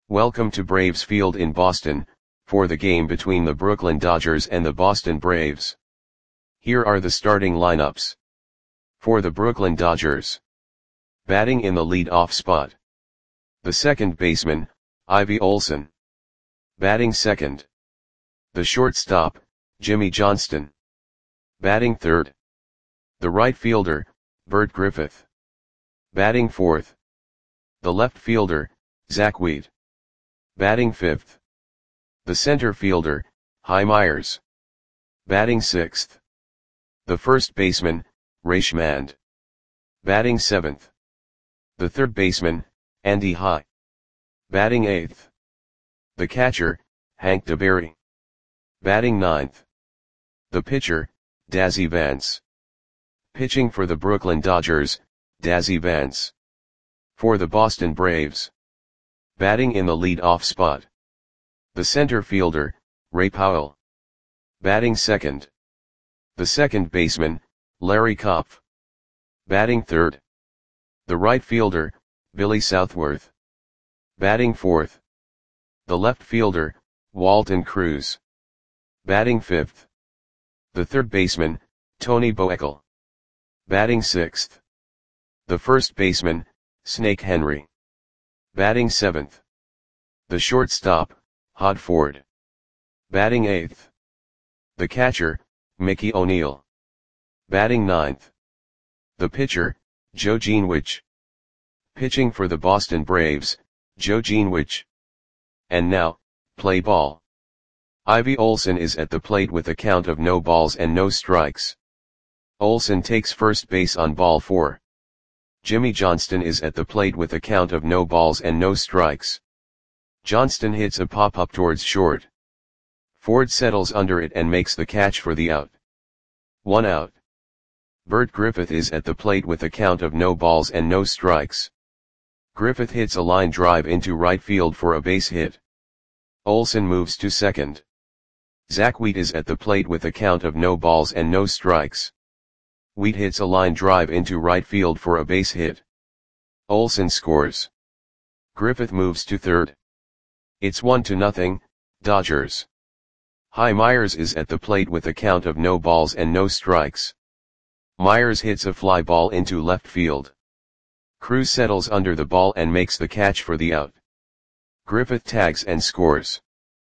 Welcome to Braves Field in Boston, for the game between the Brooklyn Dodgers and the Boston Braves. Here are the starting lineups. For the Brooklyn Dodgers. Batting in the lead-off spot. The second baseman, Ivy Olson. Batting second. The shortstop, Jimmy Johnston. Batting third. The right fielder, Bert Griffith. Batting fourth. The left fielder, Zach Wheat. Batting fifth. The center fielder, Hy Myers. Batting sixth. The first baseman, Ray Schmand. Batting seventh. The third baseman, Andy High. Batting eighth. The catcher, Hank DeBerry. Batting ninth. The pitcher, Dazzy Vance. Pitching for the Brooklyn Dodgers, Dazzy Vance. For the Boston Braves. Batting in the lead-off spot. The center fielder, Ray Powell. Batting second. The second baseman, Larry Kopf. Batting third. The right fielder, Billy Southworth. Batting fourth. The left fielder, Walton Cruz. Batting fifth. The third baseman, Tony Boekel. Batting sixth. The first baseman, Snake Henry. Batting seventh. The shortstop, Hod Ford. Batting eighth. The catcher, Mickey O'Neill. Batting ninth. The pitcher, Joe Greenwich. Pitching for the Boston Braves, Joe Greenwich. And now, play ball. Ivy Olson is at the plate with a count of no balls and no strikes. Olson takes first base on ball 4. Jimmy Johnston is at the plate with a count of no balls and no strikes. Johnston hits a pop-up towards short. Ford settles under it and makes the catch for the out. 1 out. Bert Griffith is at the plate with a count of no balls and no strikes. Griffith hits a line drive into right field for a base hit. Olson moves to second. Zach Wheat is at the plate with a count of no balls and no strikes. Wheat hits a line drive into right field for a base hit. Olson scores. Griffith moves to third. It's 1-0, Dodgers. Hy Myers is at the plate with a count of no balls and no strikes. Myers hits a fly ball into left field. Cruz settles under the ball and makes the catch for the out. Griffith tags and scores.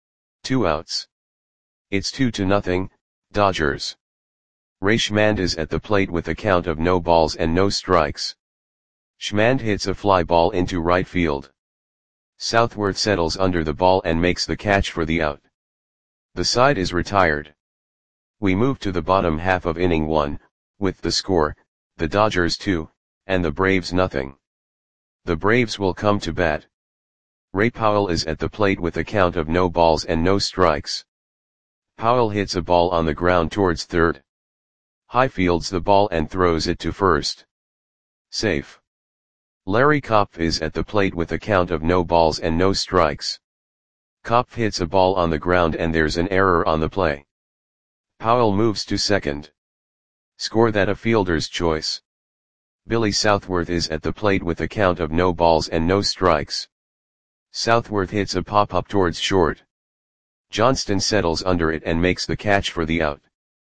2 outs. It's 2-0, Dodgers. Ray Schmand is at the plate with a count of no balls and no strikes. Schmand hits a fly ball into right field. Southworth settles under the ball and makes the catch for the out. The side is retired. We move to the bottom half of inning 1, with the score, the Dodgers 2, and the Braves 0. The Braves will come to bat. Ray Powell is at the plate with a count of no balls and no strikes. Powell hits a ball on the ground towards third. High fields the ball and throws it to first. Safe. Larry Kopf is at the plate with a count of no balls and no strikes. Kopf hits a ball on the ground and there's an error on the play. Powell moves to second. Score that a fielder's choice. Billy Southworth is at the plate with a count of no balls and no strikes. Southworth hits a pop-up towards short. Johnston settles under it and makes the catch for the out.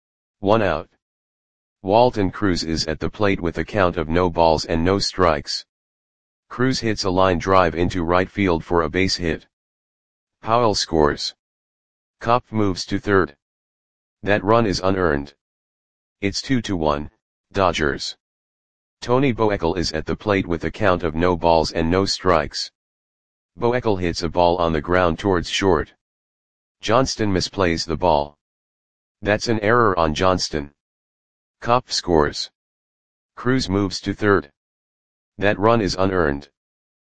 1 out. Walton Cruz is at the plate with a count of no balls and no strikes. Cruz hits a line drive into right field for a base hit. Powell scores. Kopf moves to third. That run is unearned. It's 2-1, Dodgers. Tony Boekel is at the plate with a count of no balls and no strikes. Boekel hits a ball on the ground towards short. Johnston misplays the ball. That's an error on Johnston. Kopf scores. Cruz moves to third. That run is unearned.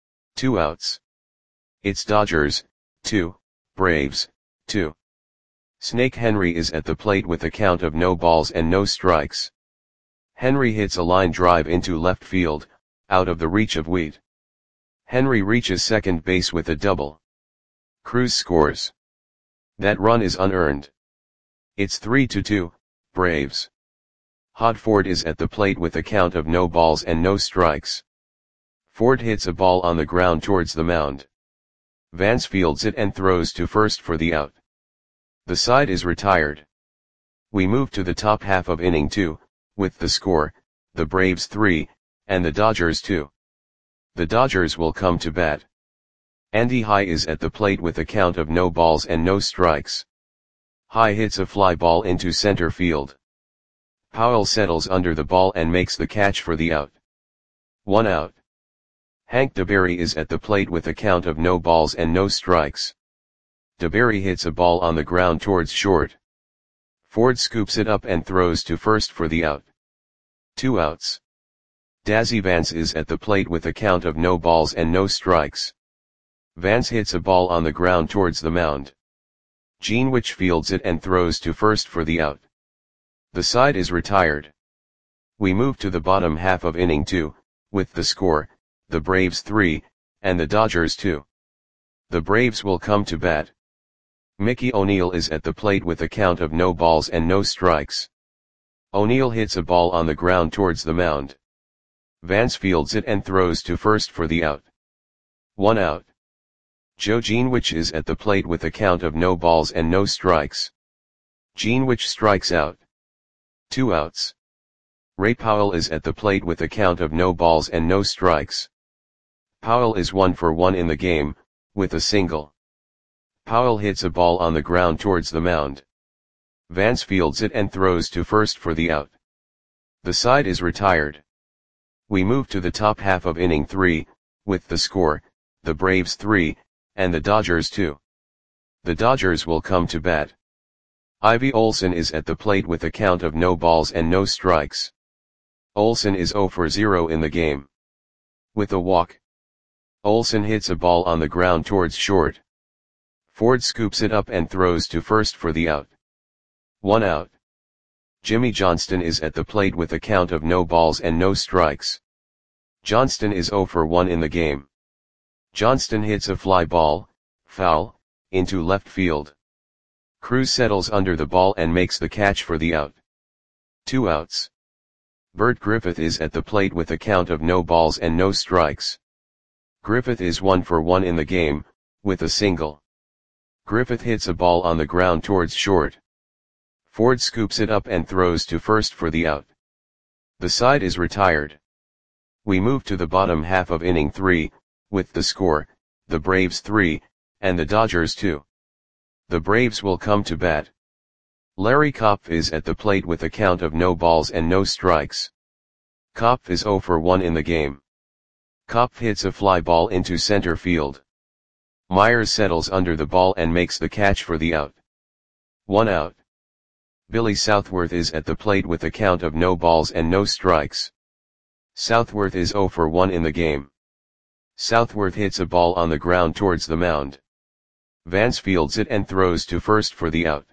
2 outs. It's Dodgers, 2, Braves, 2. Snake Henry is at the plate with a count of no balls and no strikes. Henry hits a line drive into left field, out of the reach of Wheat. Henry reaches second base with a double. Cruz scores. That run is unearned. It's 3-2, Braves. Hod Ford is at the plate with a count of no balls and no strikes. Ford hits a ball on the ground towards the mound. Vance fields it and throws to first for the out. The side is retired. We move to the top half of inning 2, with the score, the Braves 3, and the Dodgers 2. The Dodgers will come to bat. Andy High is at the plate with a count of no balls and no strikes. High hits a fly ball into center field. Powell settles under the ball and makes the catch for the out. 1 out. Hank DeBerry is at the plate with a count of no balls and no strikes. DeBerry hits a ball on the ground towards short. Ford scoops it up and throws to first for the out. 2 outs. Dazzy Vance is at the plate with a count of no balls and no strikes. Vance hits a ball on the ground towards the mound. Gene Witch fields it and throws to first for the out. The side is retired. We move to the bottom half of inning 2, with the score, the Braves 3, and the Dodgers 2. The Braves will come to bat. Mickey O'Neill is at the plate with a count of no balls and no strikes. O'Neill hits a ball on the ground towards the mound. Vance fields it and throws to first for the out. 1 out. Joe Gene Witch is at the plate with a count of no balls and no strikes. Gene Witch strikes out. 2 outs. Ray Powell is at the plate with a count of no balls and no strikes. Powell is 1 for 1 in the game, with a single. Powell hits a ball on the ground towards the mound. Vance fields it and throws to first for the out. The side is retired. We move to the top half of inning 3, with the score, the Braves 3, and the Dodgers 2. The Dodgers will come to bat. Ivy Olson is at the plate with a count of no balls and no strikes. Olson is 0 for 0 in the game. With a walk. Olson hits a ball on the ground towards short. Ford scoops it up and throws to first for the out. 1 out. Jimmy Johnston is at the plate with a count of no balls and no strikes. Johnston is 0 for 1 in the game. Johnston hits a fly ball, foul, into left field. Cruz settles under the ball and makes the catch for the out. 2 outs. Bert Griffith is at the plate with a count of no balls and no strikes. Griffith is 1 for 1 in the game, with a single. Griffith hits a ball on the ground towards short. Ford scoops it up and throws to first for the out. The side is retired. We move to the bottom half of inning 3, with the score, the Braves 3, and the Dodgers 2. The Braves will come to bat. Larry Kopf is at the plate with a count of no balls and no strikes. Kopf is 0 for 1 in the game. Kopf hits a fly ball into center field. Myers settles under the ball and makes the catch for the out. 1 out. Billy Southworth is at the plate with a count of no balls and no strikes. Southworth is 0 for 1 in the game. Southworth hits a ball on the ground towards the mound. Vance fields it and throws to first for the out.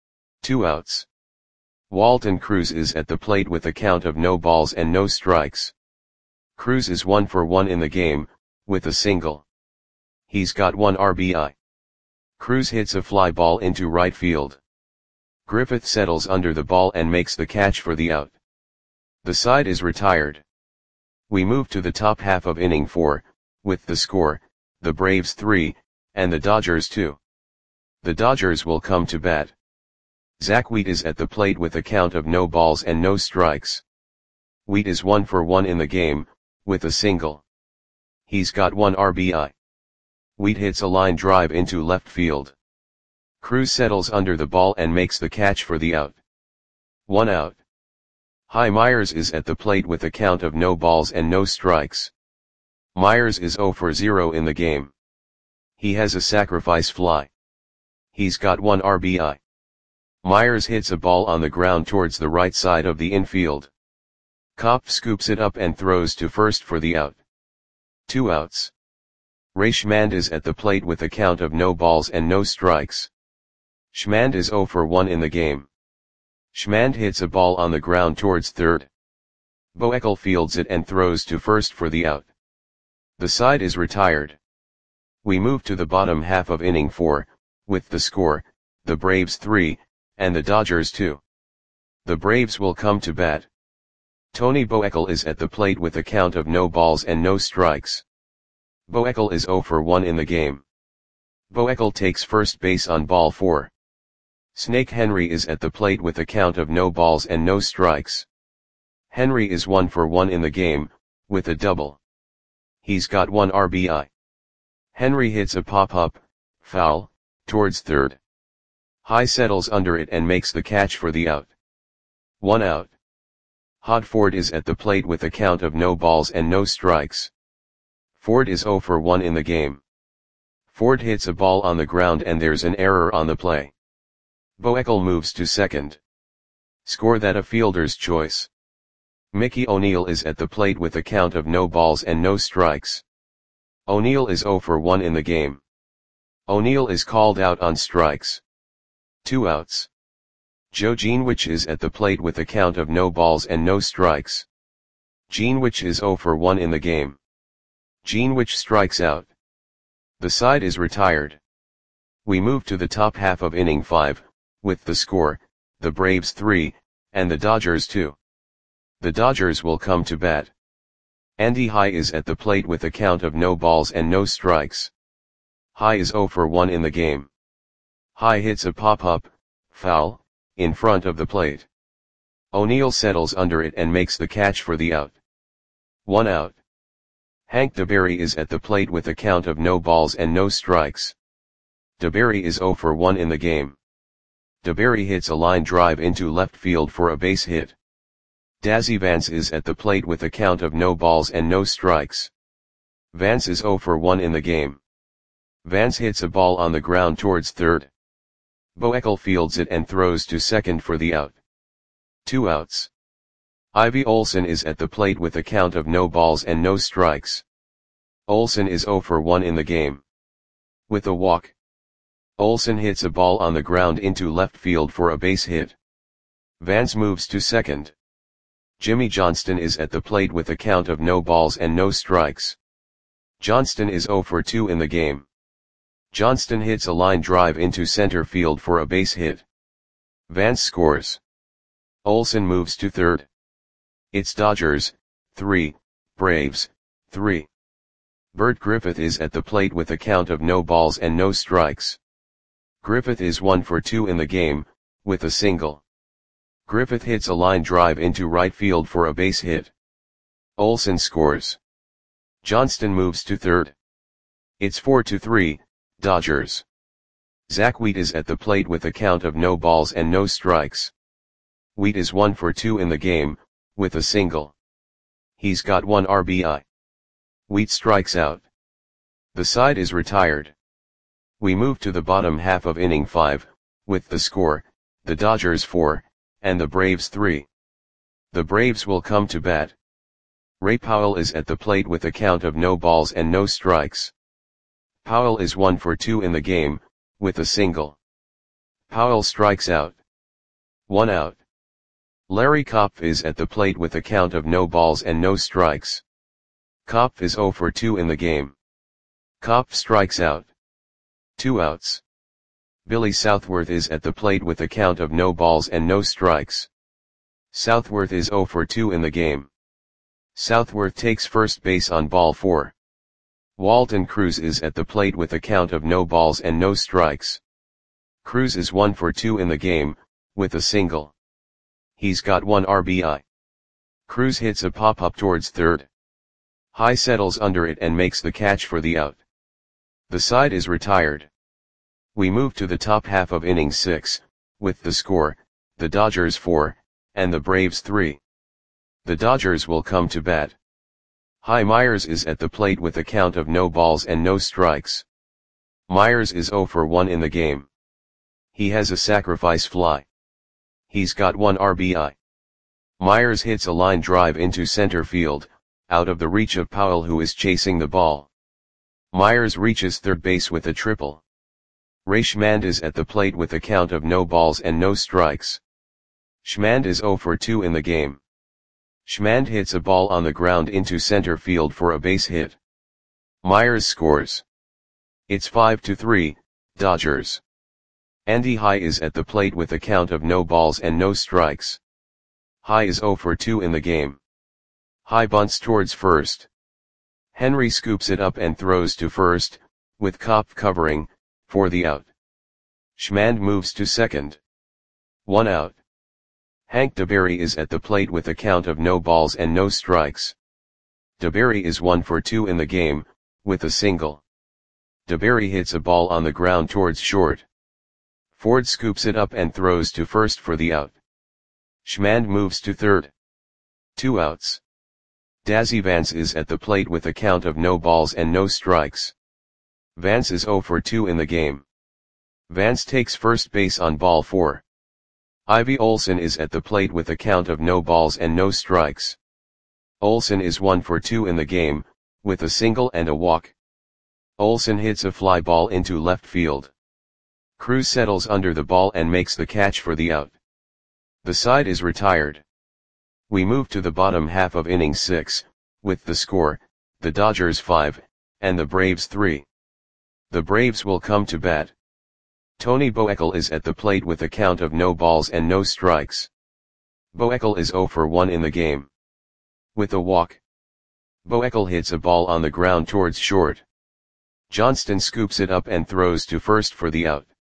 2 outs. Walton Cruz is at the plate with a count of no balls and no strikes. Cruz is 1 for 1 in the game, with a single. He's got 1 RBI. Cruz hits a fly ball into right field. Griffith settles under the ball and makes the catch for the out. The side is retired. We move to the top half of inning 4, with the score, the Braves 3, and the Dodgers 2. The Dodgers will come to bat. Zach Wheat is at the plate with a count of no balls and no strikes. Wheat is 1 for 1 in the game, with a single. He's got 1 RBI. Wheat hits a line drive into left field. Cruz settles under the ball and makes the catch for the out. 1 out. High Myers is at the plate with a count of no balls and no strikes. Myers is 0 for 0 in the game. He has a sacrifice fly. He's got 1 RBI. Myers hits a ball on the ground towards the right side of the infield. Kopf scoops it up and throws to first for the out. 2 outs. Ray Schmand is at the plate with a count of no balls and no strikes. Schmand is 0 for 1 in the game. Schmand hits a ball on the ground towards third. Boeckel fields it and throws to first for the out. The side is retired. We move to the bottom half of inning 4, with the score, the Braves 3, and the Dodgers 2. The Braves will come to bat. Tony Boeckel is at the plate with a count of no balls and no strikes. Boeckel is 0 for 1 in the game. Boekel takes first base on ball 4. Snake Henry is at the plate with a count of no balls and no strikes. Henry is 1 for 1 in the game, with a double. He's got 1 RBI. Henry hits a pop-up, foul, towards third. High settles under it and makes the catch for the out. 1 out. Hod Ford is at the plate with a count of no balls and no strikes. Ford is 0 for 1 in the game. Ford hits a ball on the ground and there's an error on the play. Boekel moves to second. Score that a fielder's choice. Mickey O'Neill is at the plate with a count of no balls and no strikes. O'Neill is 0 for 1 in the game. O'Neill is called out on strikes. 2 outs. Joe Greenwich is at the plate with a count of no balls and no strikes. Greenwich is 0 for 1 in the game. Greenwich strikes out. The side is retired. We move to the top half of inning 5, with the score, the Braves 3, and the Dodgers 2. The Dodgers will come to bat. Andy High is at the plate with a count of no balls and no strikes. High is 0 for 1 in the game. High hits a pop-up, foul, in front of the plate. O'Neill settles under it and makes the catch for the out. 1 out. Hank DeBerry is at the plate with a count of no balls and no strikes. DeBerry is 0 for 1 in the game. DeBerry hits a line drive into left field for a base hit. Dazzy Vance is at the plate with a count of no balls and no strikes. Vance is 0 for 1 in the game. Vance hits a ball on the ground towards third. Boekel fields it and throws to second for the out. 2 outs. Ivy Olson is at the plate with a count of no balls and no strikes. Olson is 0 for 1 in the game. With a walk. Olson hits a ball on the ground into left field for a base hit. Vance moves to second. Jimmy Johnston is at the plate with a count of no balls and no strikes. Johnston is 0 for 2 in the game. Johnston hits a line drive into center field for a base hit. Vance scores. Olson moves to third. It's Dodgers, 3, Braves, 3. Bert Griffith is at the plate with a count of no balls and no strikes. Griffith is 1 for 2 in the game, with a single. Griffith hits a line drive into right field for a base hit. Olson scores. Johnston moves to third. It's 4-3, Dodgers. Zach Wheat is at the plate with a count of no balls and no strikes. Wheat is 1 for 2 in the game, with a single. He's got 1 RBI. Wheat strikes out. The side is retired. We move to the bottom half of inning 5, with the score, the Dodgers 4, and the Braves 3. The Braves will come to bat. Ray Powell is at the plate with a count of no balls and no strikes. Powell is 1 for 2 in the game, with a single. Powell strikes out. 1 out. Larry Kopf is at the plate with a count of no balls and no strikes. Kopf is 0 for 2 in the game. Kopf strikes out. 2 outs. Billy Southworth is at the plate with a count of no balls and no strikes. Southworth is 0 for 2 in the game. Southworth takes first base on ball 4. Walton Cruz is at the plate with a count of no balls and no strikes. Cruz is 1 for 2 in the game, with a single. He's got 1 RBI. Cruz hits a pop-up towards third. High settles under it and makes the catch for the out. The side is retired. We move to the top half of inning 6, with the score, the Dodgers 4, and the Braves 3. The Dodgers will come to bat. High Myers is at the plate with a count of no balls and no strikes. Myers is 0 for 1 in the game. He has a sacrifice fly. He's got 1 RBI. Myers hits a line drive into center field, out of the reach of Powell who is chasing the ball. Myers reaches third base with a triple. Ray Schmand is at the plate with a count of no balls and no strikes. Schmand is 0 for 2 in the game. Schmand hits a ball on the ground into center field for a base hit. Myers scores. It's 5-3, Dodgers. Andy High is at the plate with a count of no balls and no strikes. High is 0 for 2 in the game. High bunts towards first. Henry scoops it up and throws to first, with Kopf covering, for the out. Schmand moves to second. 1 out. Hank DeBerry is at the plate with a count of no balls and no strikes. DeBerry is 1 for 2 in the game, with a single. DeBerry hits a ball on the ground towards short. Ford scoops it up and throws to first for the out. Schmand moves to third. 2 outs. Dazzy Vance is at the plate with a count of no balls and no strikes. Vance is 0 for 2 in the game. Vance takes first base on ball 4. Ivy Olson is at the plate with a count of no balls and no strikes. Olson is 1 for 2 in the game, with a single and a walk. Olson hits a fly ball into left field. Cruz settles under the ball and makes the catch for the out. The side is retired. We move to the bottom half of inning 6, with the score, the Dodgers 5, and the Braves 3. The Braves will come to bat. Tony Boekel is at the plate with a count of no balls and no strikes. Boekel is 0 for 1 in the game. With a walk. Boekel hits a ball on the ground towards short. Johnston scoops it up and throws to first for the out.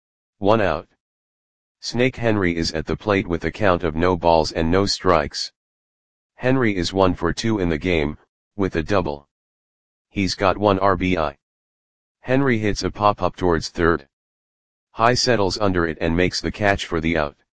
1 out. Snake Henry is at the plate with a count of no balls and no strikes. Henry is 1 for 2 in the game, with a double. He's got 1 RBI. Henry hits a pop-up towards third. High settles under it and makes the catch for the out.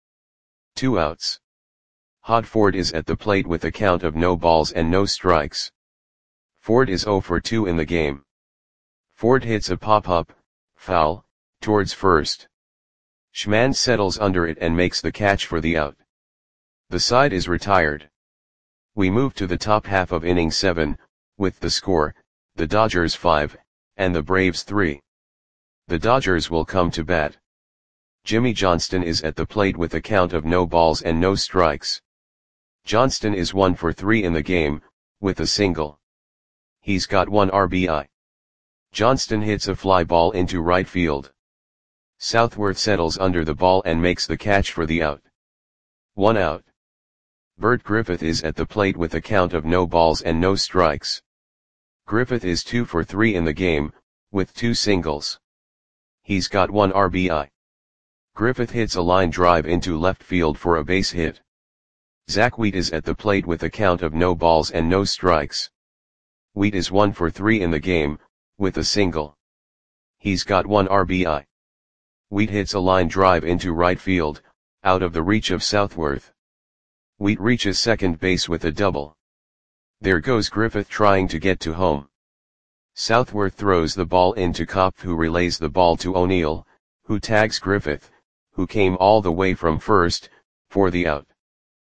2 outs. Hod Ford is at the plate with a count of no balls and no strikes. Ford is 0 for 2 in the game. Ford hits a pop-up, foul, towards first. Schmand settles under it and makes the catch for the out. The side is retired. We move to the top half of inning 7, with the score, the Dodgers 5, and the Braves 3. The Dodgers will come to bat. Jimmy Johnston is at the plate with a count of no balls and no strikes. Johnston is 1 for 3 in the game, with a single. He's got 1 RBI. Johnston hits a fly ball into right field. Southworth settles under the ball and makes the catch for the out. 1 out. Bert Griffith is at the plate with a count of no balls and no strikes. Griffith is 2 for 3 in the game, with 2 singles. He's got 1 RBI. Griffith hits a line drive into left field for a base hit. Zach Wheat is at the plate with a count of no balls and no strikes. Wheat is 1 for 3 in the game, with a single. He's got 1 RBI. Wheat hits a line drive into right field, out of the reach of Southworth. Wheat reaches second base with a double. There goes Griffith trying to get to home. Southworth throws the ball into Kopf, who relays the ball to O'Neill, who tags Griffith, who came all the way from first, for the out.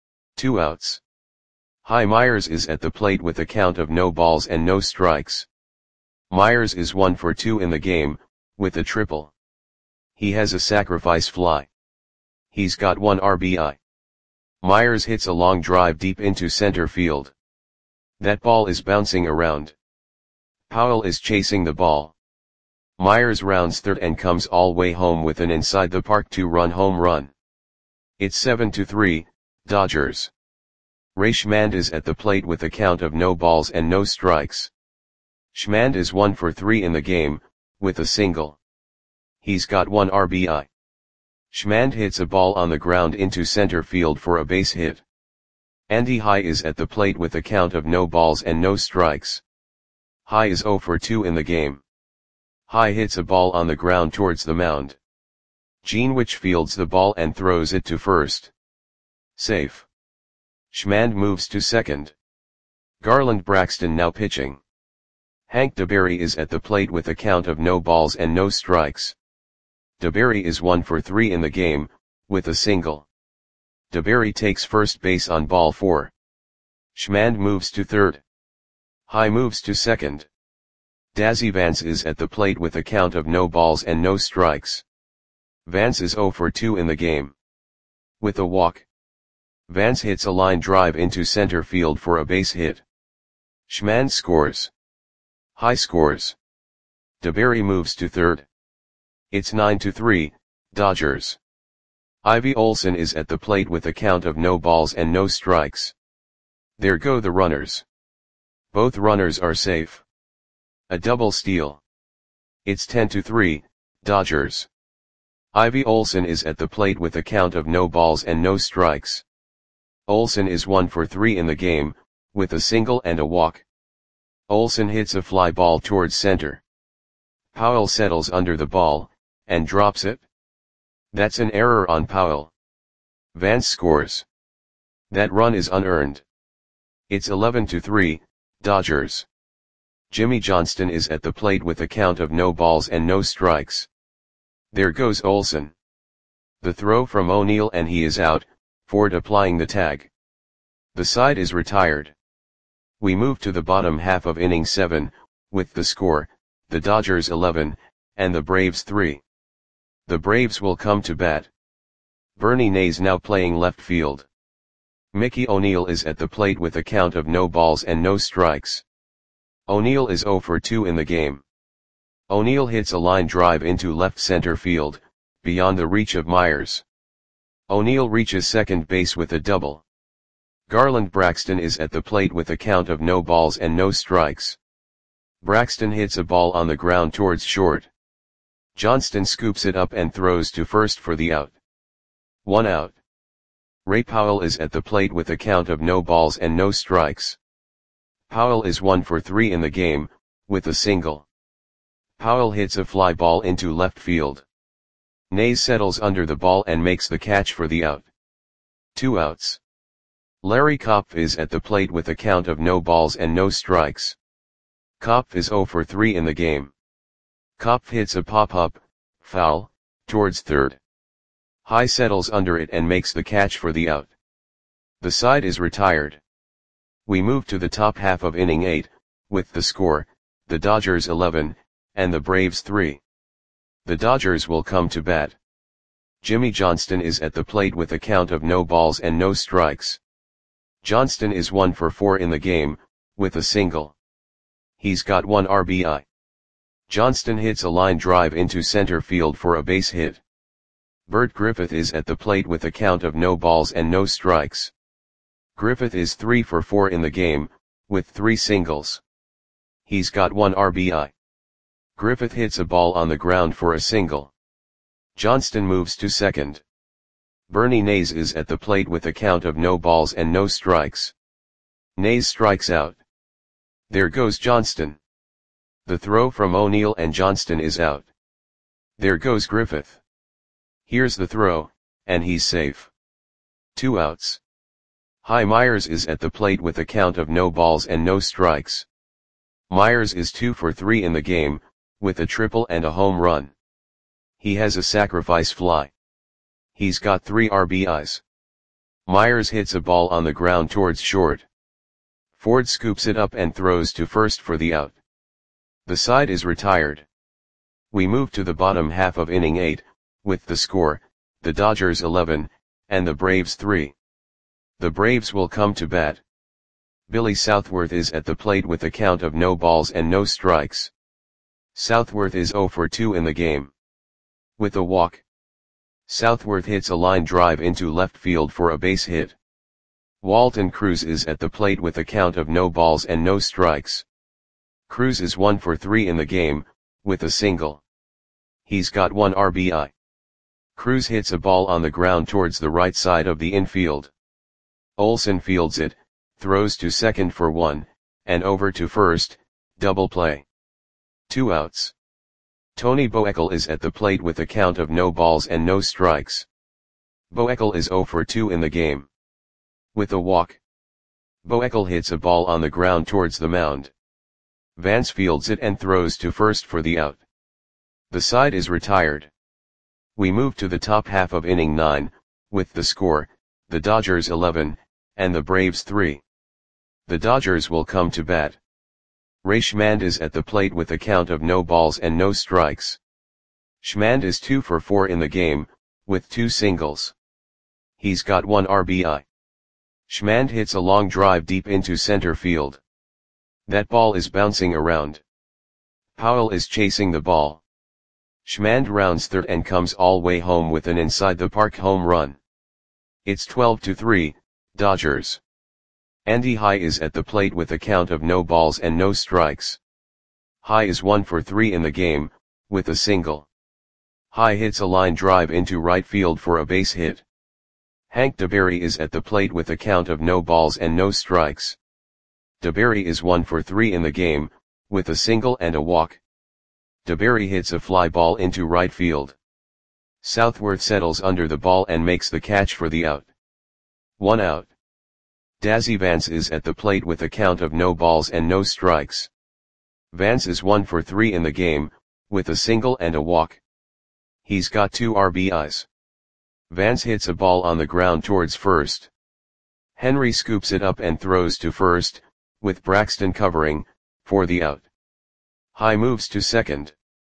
2 outs. Hy Myers is at the plate with a count of no balls and no strikes. Myers is 1 for 2 in the game, with a triple. He has a sacrifice fly. He's got 1 RBI. Myers hits a long drive deep into center field. That ball is bouncing around. Powell is chasing the ball. Myers rounds third and comes all way home with an inside the park 2-run home run. It's 7-3, Dodgers. Ray Schmand is at the plate with a count of no balls and no strikes. Schmand is 1 for 3 in the game, with a single. He's got 1 RBI. Schmand hits a ball on the ground into center field for a base hit. Andy High is at the plate with a count of no balls and no strikes. High is 0 for 2 in the game. High hits a ball on the ground towards the mound. Gene Wich fields the ball and throws it to first. Safe. Schmand moves to second. Garland Braxton now pitching. Hank DeBerry is at the plate with a count of no balls and no strikes. DeBerry is 1 for 3 in the game, with a single. DeBerry takes first base on ball 4. Schmand moves to third. High moves to second. Dazzy Vance is at the plate with a count of no balls and no strikes. Vance is 0 for 2 in the game. With a walk. Vance hits a line drive into center field for a base hit. Schmand scores. High scores. DeBerry moves to third. It's 9-3, Dodgers. Ivy Olson is at the plate with a count of no balls and no strikes. There go the runners. Both runners are safe. A double steal. It's 10-3, Dodgers. Ivy Olson is at the plate with a count of no balls and no strikes. Olson is 1 for 3 in the game, with a single and a walk. Olson hits a fly ball towards center. Powell settles under the ball, and drops it. That's an error on Powell. Vance scores. That run is unearned. It's 11-3, Dodgers. Jimmy Johnston is at the plate with a count of no balls and no strikes. There goes Olson. The throw from O'Neill and he is out, Ford applying the tag. The side is retired. We move to the bottom half of inning 7, with the score, the Dodgers 11, and the Braves 3. The Braves will come to bat. Bernie Nays now playing left field. Mickey O'Neill is at the plate with a count of no balls and no strikes. O'Neill is 0 for 2 in the game. O'Neill hits a line drive into left center field, beyond the reach of Myers. O'Neill reaches second base with a double. Garland Braxton is at the plate with a count of no balls and no strikes. Braxton hits a ball on the ground towards short. Johnston scoops it up and throws to first for the out. 1 out. Ray Powell is at the plate with a count of no balls and no strikes. Powell is 1 for 3 in the game, with a single. Powell hits a fly ball into left field. Nays settles under the ball and makes the catch for the out. 2 outs. Larry Kopf is at the plate with a count of no balls and no strikes. Kopf is 0 for 3 in the game. Kopf hits a pop-up, foul, towards third. High settles under it and makes the catch for the out. The side is retired. We move to the top half of inning 8, with the score, the Dodgers 11, and the Braves 3. The Dodgers will come to bat. Jimmy Johnston is at the plate with a count of no balls and no strikes. Johnston is 1 for 4 in the game, with a single. He's got 1 RBI. Johnston hits a line drive into center field for a base hit. Bert Griffith is at the plate with a count of no balls and no strikes. Griffith is 3 for 4 in the game, with 3 singles. He's got 1 RBI. Griffith hits a ball on the ground for a single. Johnston moves to second. Bernie Nays is at the plate with a count of no balls and no strikes. Nays strikes out. There goes Johnston. The throw from O'Neill and Johnston is out. There goes Griffith. Here's the throw, and he's safe. 2 outs. Hy Myers is at the plate with a count of no balls and no strikes. Myers is 2 for 3 in the game, with a triple and a home run. He has a sacrifice fly. He's got 3 RBIs. Myers hits a ball on the ground towards short. Ford scoops it up and throws to first for the out. The side is retired. We move to the bottom half of inning 8, with the score, the Dodgers 11, and the Braves 3. The Braves will come to bat. Billy Southworth is at the plate with a count of no balls and no strikes. Southworth is 0 for 2 in the game. With a walk. Southworth hits a line drive into left field for a base hit. Walton Cruz is at the plate with a count of no balls and no strikes. Cruz is 1 for 3 in the game, with a single. He's got 1 RBI. Cruz hits a ball on the ground towards the right side of the infield. Olson fields it, throws to second for 1, and over to first, double play. 2 outs. Tony Boekel is at the plate with a count of no balls and no strikes. Boekel is 0 for 2 in the game. With a walk. Boekel hits a ball on the ground towards the mound. Vance fields it and throws to first for the out. The side is retired. We move to the top half of inning 9, with the score, the Dodgers 11, and the Braves 3. The Dodgers will come to bat. Ray Schmand is at the plate with a count of no balls and no strikes. Schmand is 2 for 4 in the game, with 2 singles. He's got 1 RBI. Schmand hits a long drive deep into center field. That ball is bouncing around. Powell is chasing the ball. Schmand rounds third and comes all way home with an inside-the-park home run. It's 12-3, Dodgers. Andy High is at the plate with a count of no balls and no strikes. High is 1 for 3 in the game, with a single. High hits a line drive into right field for a base hit. Hank DeBerry is at the plate with a count of no balls and no strikes. DeBerry is 1 for 3 in the game, with a single and a walk. DeBerry hits a fly ball into right field. Southworth settles under the ball and makes the catch for the out. 1 out. Dazzy Vance is at the plate with a count of no balls and no strikes. Vance is 1 for 3 in the game, with a single and a walk. He's got 2 RBIs. Vance hits a ball on the ground towards first. Henry scoops it up and throws to first, with Braxton covering, for the out. High moves to second.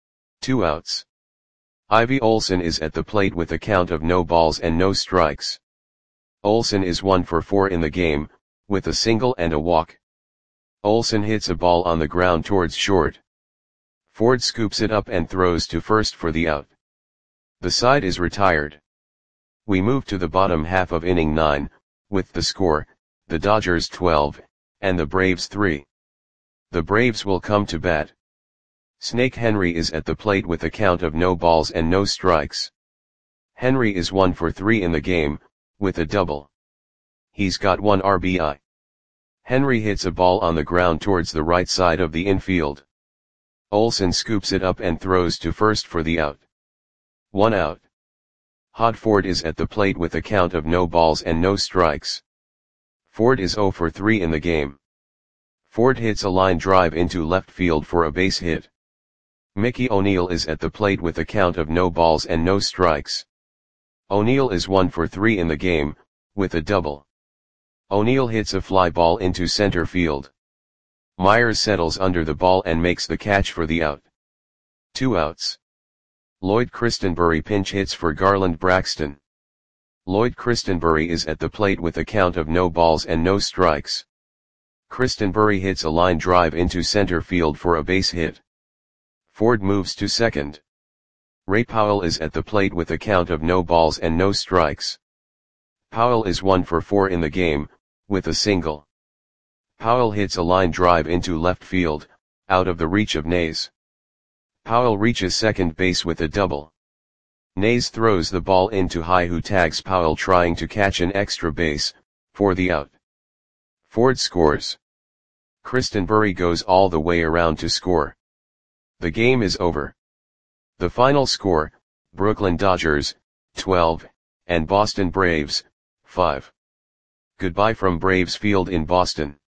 2 outs. Ivy Olson is at the plate with a count of no balls and no strikes. Olson is 1 for 4 in the game, with a single and a walk. Olson hits a ball on the ground towards short. Ford scoops it up and throws to first for the out. The side is retired. We move to the bottom half of inning 9, with the score, the Dodgers 12, and the Braves 3. The Braves will come to bat. Snake Henry is at the plate with a count of no balls and no strikes. Henry is 1 for 3 in the game, with a double. He's got 1 RBI. Henry hits a ball on the ground towards the right side of the infield. Olson scoops it up and throws to first for the out. 1 out. Hod Ford is at the plate with a count of no balls and no strikes. Ford is 0 for 3 in the game. Ford hits a line drive into left field for a base hit. Mickey O'Neill is at the plate with a count of no balls and no strikes. O'Neill is 1 for 3 in the game, with a double. O'Neill hits a fly ball into center field. Myers settles under the ball and makes the catch for the out. 2 outs. Lloyd Christenbury pinch hits for Garland Braxton. Lloyd Christenbury is at the plate with a count of no balls and no strikes. Christenbury hits a line drive into center field for a base hit. Ford moves to second. Ray Powell is at the plate with a count of no balls and no strikes. Powell is 1 for 4 in the game, with a single. Powell hits a line drive into left field, out of the reach of Nays. Powell reaches second base with a double. Nays throws the ball into High, who tags Powell trying to catch an extra base, for the out. Ford scores. Christenbury goes all the way around to score. The game is over. The final score, Brooklyn Dodgers, 12, and Boston Braves, 5. Goodbye from Braves Field in Boston.